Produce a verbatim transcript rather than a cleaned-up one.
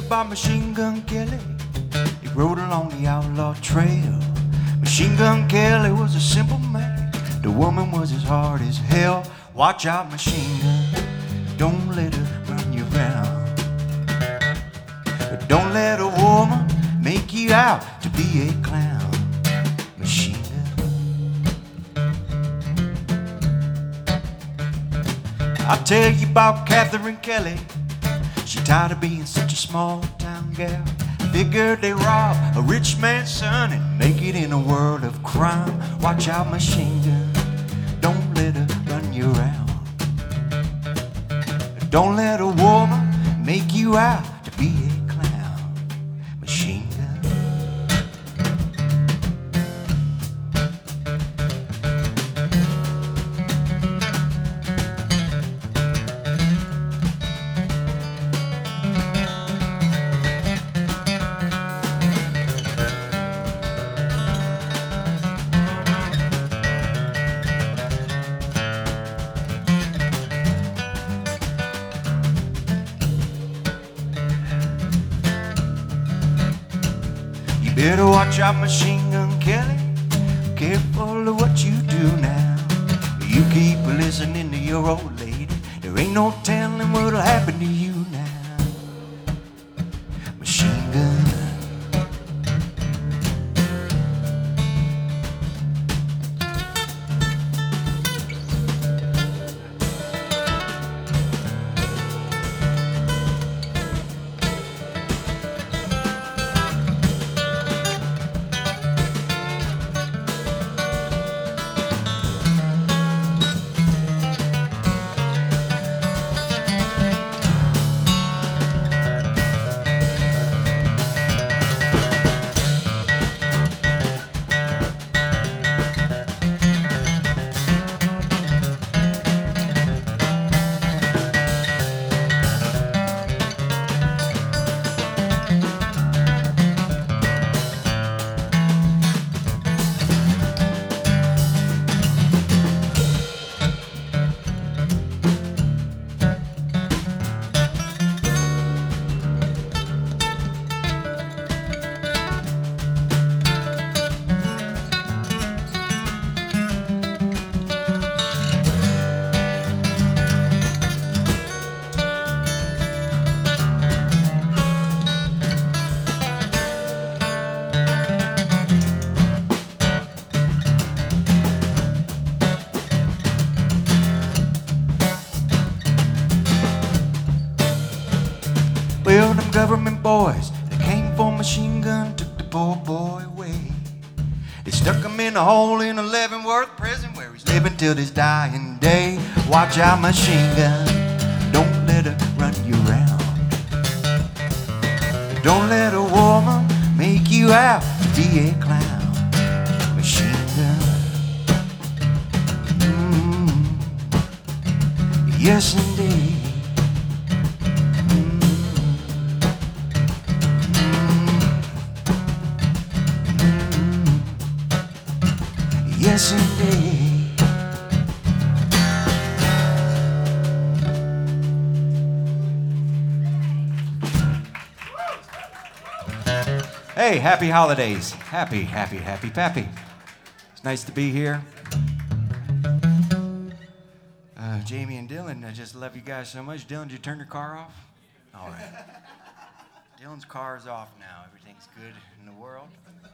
about Machine Gun Kelly. He rode along the outlaw trail. Machine Gun Kelly was a simple man. The woman was as hard as hell. Watch out, machine gun, don't let her run you round. Don't let a woman make you out to be a clown. Machine gun. I'll tell you about Catherine Kelly. She tired of being such a small town gal. Figured they rob a rich man's son and make it in a world of crime. Watch out, machine gun, don't let her run you around. Don't let a woman make you out to be a clown. Machine gun. Better watch out, Machine Gun Kelly. Careful of what you do now. You keep listening to your old lady. There ain't no telling what'll happen to you now. Machine gun. Well, them government boys that came for Machine Gun took the poor boy away. They stuck him in a hole in a Leavenworth prison where he's living till his dying day. Watch out, Machine Gun, don't let her run you around. Don't let a woman make you out to be a clown. Machine Gun. Mm-hmm. Yes, indeed. Yes, indeed. Hey, happy holidays. Happy, happy, happy, happy. It's nice to be here. Uh, Jamie and Dylan, I just love you guys so much. Dylan, did you turn your car off? All right. Dylan's car is off now. Everything's good in the world.